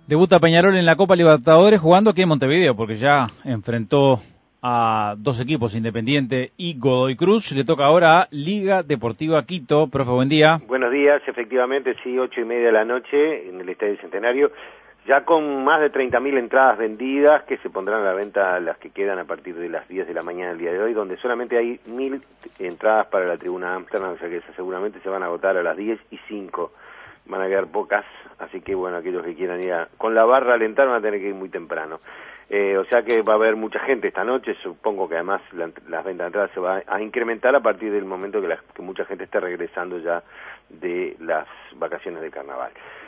Debuta Peñarol en la Copa Libertadores jugando aquí en Montevideo, porque ya enfrentó a dos equipos, Independiente y Godoy Cruz. Le toca ahora a Liga Deportiva Quito. Profe, buen día. Buenos días, efectivamente, sí, 8:30 de la noche en el Estadio Centenario, ya con más de 30.000 entradas vendidas que se pondrán a la venta las que quedan a partir de las 10 de la mañana del día de hoy, donde solamente hay 1.000 entradas para la tribuna Amsterdam, o sea que esas seguramente se van a agotar a las 10:05. Van a quedar pocas, así que bueno, aquellos que quieran ir con la barra a alentar van a tener que ir muy temprano. O sea que va a haber mucha gente esta noche, supongo que además las ventas de entradas se va a incrementar a partir del momento que mucha gente esté regresando ya de las vacaciones de carnaval.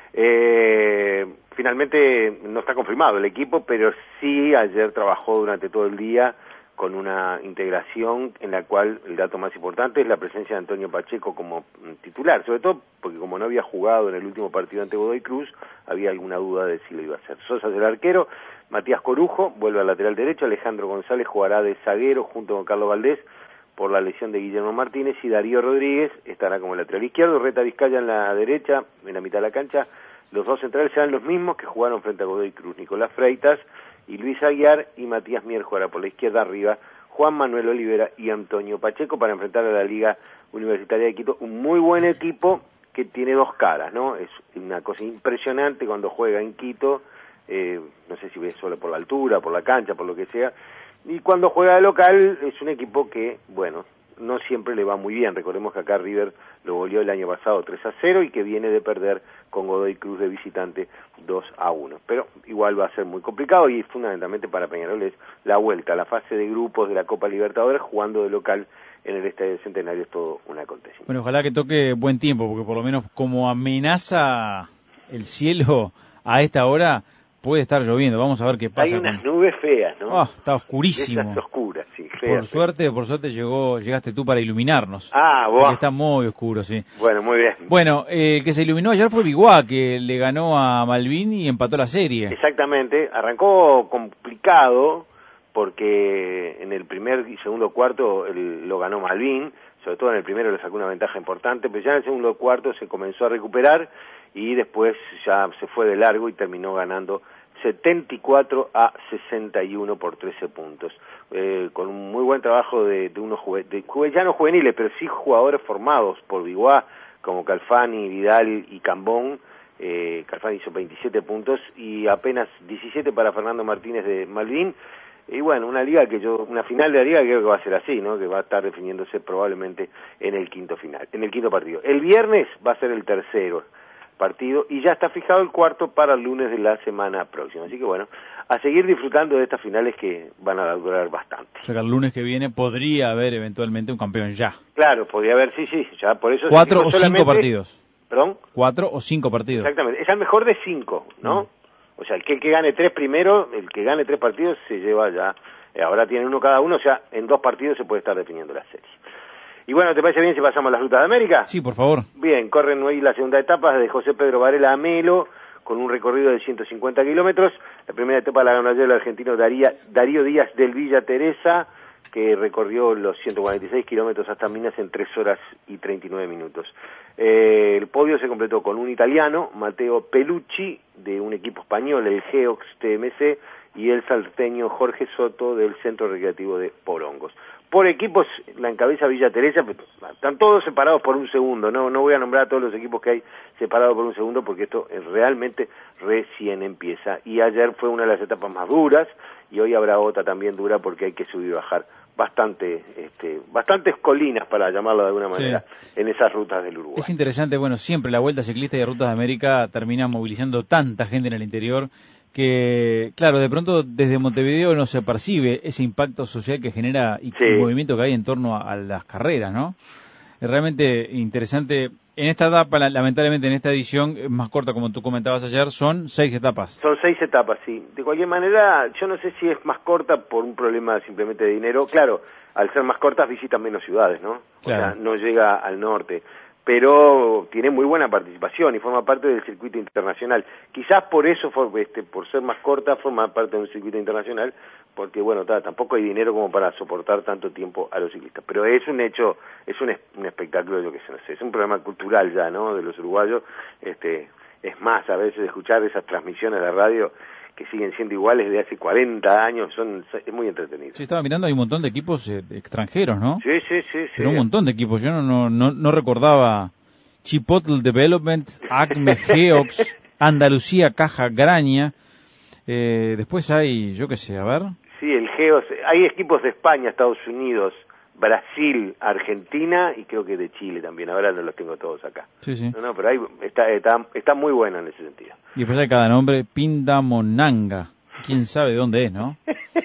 Finalmente no está confirmado el equipo, pero sí ayer trabajó durante todo el día con una integración en la cual el dato más importante es la presencia de Antonio Pacheco como titular, sobre todo porque como no había jugado en el último partido ante Godoy Cruz, había alguna duda de si lo iba a hacer. Sosa es el arquero, Matías Corujo vuelve al lateral derecho, Alejandro González jugará de zaguero junto con Carlos Valdés por la lesión de Guillermo Martínez, y Darío Rodríguez estará como lateral izquierdo, Reta Vizcaya en la derecha, en la mitad de la cancha. Los dos centrales serán los mismos que jugaron frente a Godoy Cruz, Nicolás Freitas y Luis Aguiar, y Matías Mier jugará por la izquierda arriba, Juan Manuel Olivera y Antonio Pacheco para enfrentar a la Liga Universitaria de Quito, un muy buen equipo que tiene dos caras, ¿no? Es una cosa impresionante cuando juega en Quito, no sé si ves solo por la altura, por la cancha, por lo que sea, y cuando juega de local es un equipo que, bueno, no siempre le va muy bien. Recordemos que acá River lo goleó el año pasado 3-0 y que viene de perder con Godoy Cruz de visitante 2-1. Pero igual va a ser muy complicado, y fundamentalmente para Peñarol es la vuelta a la fase de grupos de la Copa Libertadores jugando de local en el Estadio Centenario. Es todo un acontecimiento. Bueno, ojalá que toque buen tiempo, porque por lo menos como amenaza el cielo a esta hora, puede estar lloviendo. Vamos a ver qué pasa. Hay unas nubes feas, ¿no? Está oscurísimo. Esas oscuras, sí, feas. Por suerte llegaste tú para iluminarnos. Vos. Está muy oscuro, sí. Bueno, muy bien. Bueno, el que se iluminó ayer fue Biguá, que le ganó a Malvin y empató la serie. Exactamente. Arrancó complicado porque en el primer y segundo cuarto lo ganó Malvin. Sobre todo en el primero le sacó una ventaja importante, pero ya en el segundo cuarto se comenzó a recuperar y después ya se fue de largo y terminó ganando 74-61 por 13 puntos, con un muy buen trabajo de unos ya no juveniles, pero sí jugadores formados por Biguá, como Calfani, Vidal y Cambón. Calfani hizo 27 puntos y apenas 17 para Fernando Martínez de Malvin. Y bueno, una final de la liga que creo que va a ser así, ¿no? Que va a estar definiéndose probablemente en el quinto partido. El viernes va a ser el tercero partido y ya está fijado el cuarto para el lunes de la semana próxima. Así que bueno, a seguir disfrutando de estas finales que van a durar bastante. O sea que el lunes que viene podría haber eventualmente un campeón ya. Claro, podría haber, sí, ya por eso... 4 o 5 partidos. ¿Perdón? 4 o 5 partidos. Exactamente, es el mejor de 5, ¿no? O sea, el que gane 3 primero, el que gane 3 partidos se lleva ya, ahora tiene uno cada uno, o sea, en 2 partidos se puede estar definiendo la serie. Y bueno, ¿te parece bien si pasamos a las rutas de América? Sí, por favor. Bien, corren hoy la segunda etapa de José Pedro Varela a Melo, con un recorrido de 150 kilómetros. La primera etapa la ganó ayer el argentino Darío Díaz del Villa Teresa, que recorrió los 146 kilómetros hasta Minas en 3 horas y 39 minutos. El podio se completó con un italiano, Matteo Pelucci, de un equipo español, el Geox TMC, y el salteño Jorge Soto del Centro Recreativo de Porongos. Por equipos la encabeza Villa Teresa, están todos separados por un segundo, no voy a nombrar a todos los equipos que hay separados por un segundo porque esto realmente recién empieza, y ayer fue una de las etapas más duras y hoy habrá otra también dura porque hay que subir y bajar bastantes colinas, para llamarlo de alguna manera, sí, en esas rutas del Uruguay. Es interesante, bueno, siempre la Vuelta Ciclista y Rutas de América termina movilizando tanta gente en el interior que, claro, de pronto desde Montevideo no se percibe ese impacto social que genera y el movimiento que hay en torno a las carreras, ¿no? Es realmente interesante. En esta etapa, lamentablemente en esta edición más corta, como tú comentabas ayer, son 6 etapas. Son 6 etapas, sí. De cualquier manera, yo no sé si es más corta por un problema simplemente de dinero. Claro, al ser más cortas visitan menos ciudades, ¿no? Claro. O sea, no llega al norte. Pero tiene muy buena participación y forma parte del circuito internacional. Quizás por eso, por ser más corta, forma parte de un circuito internacional, porque bueno, tampoco hay dinero como para soportar tanto tiempo a los ciclistas. Pero es un hecho, es un espectáculo, yo que sé, no sé, es un programa cultural ya, ¿no?, de los uruguayos, Es más, a veces escuchar esas transmisiones de radio que siguen siendo iguales de hace 40 años, es muy entretenido. Sí, estaba mirando, hay un montón de equipos extranjeros, ¿no? Sí. Pero un montón de equipos, yo no recordaba Chipotle Development, Acme Geox, Andalucía Caja Graña, después hay, yo qué sé, a ver. Sí, el Geos, hay equipos de España, Estados Unidos, Brasil, Argentina y creo que de Chile también, ahora no los tengo todos acá. Sí. No, pero ahí está muy bueno en ese sentido. Y después hay cada nombre, Pindamonanga, quién sabe de dónde es, ¿no?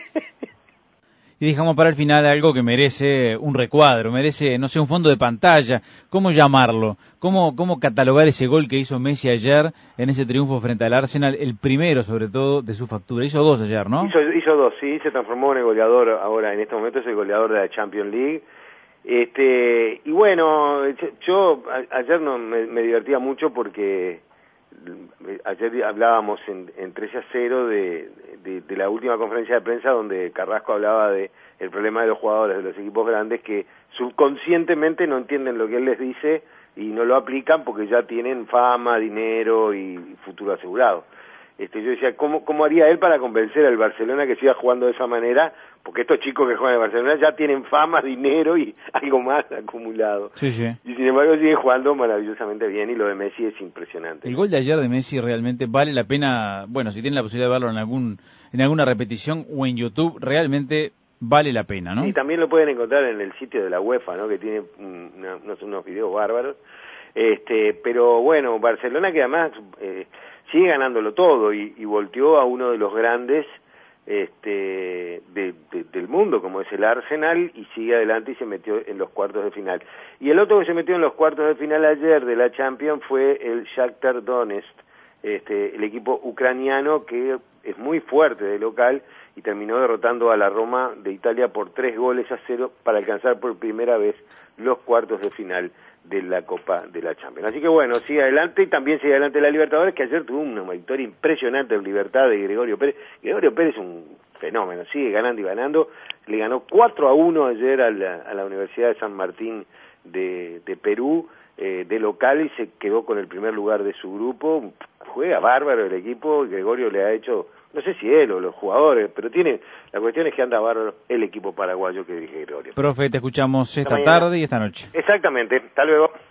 Y dejamos para el final algo que merece un recuadro, merece, no sé, un fondo de pantalla. ¿Cómo llamarlo? ¿Cómo catalogar ese gol que hizo Messi ayer en ese triunfo frente al Arsenal? El primero, sobre todo, de su factura. Hizo 2 ayer, ¿no? Hizo 2, sí, se transformó en el goleador ahora, en este momento es el goleador de la Champions League. Y bueno, yo ayer me divertía mucho porque ayer hablábamos en 13-0 de la última conferencia de prensa donde Carrasco hablaba de el problema de los jugadores de los equipos grandes que subconscientemente no entienden lo que él les dice y no lo aplican porque ya tienen fama, dinero y futuro asegurado. Yo decía, ¿cómo haría él para convencer al Barcelona que siga jugando de esa manera? Porque estos chicos que juegan en Barcelona ya tienen fama, dinero y algo más acumulado. Sí. Y sin embargo siguen jugando maravillosamente bien y lo de Messi es impresionante. El gol de ayer de Messi realmente vale la pena, bueno, si tienen la posibilidad de verlo en alguna repetición o en YouTube, realmente vale la pena, ¿no? Y también lo pueden encontrar en el sitio de la UEFA, ¿no? Que tiene unos videos bárbaros. Pero bueno, Barcelona que además sigue ganándolo todo y volteó a uno de los grandes del mundo, como es el Arsenal, y sigue adelante y se metió en los cuartos de final. Y el otro que se metió en los cuartos de final ayer de la Champions fue el Shakhtar Donetsk, el equipo ucraniano que es muy fuerte de local y terminó derrotando a la Roma de Italia por 3-0 para alcanzar por primera vez los cuartos de final de la Copa de la Champions. Así que bueno, sigue adelante y también sigue adelante la Libertadores, que ayer tuvo una victoria impresionante en Libertad de Gregorio Pérez. Gregorio Pérez es un fenómeno, sigue ganando y ganando. Le ganó 4-1 ayer a la Universidad de San Martín de Perú, de local, y se quedó con el primer lugar de su grupo. Juega bárbaro el equipo, Gregorio le ha hecho, no sé si él o los jugadores, pero la cuestión es que anda bárbaro el equipo paraguayo que dirige Gregorio. Profe, te escuchamos esta tarde y esta noche. Exactamente, hasta luego.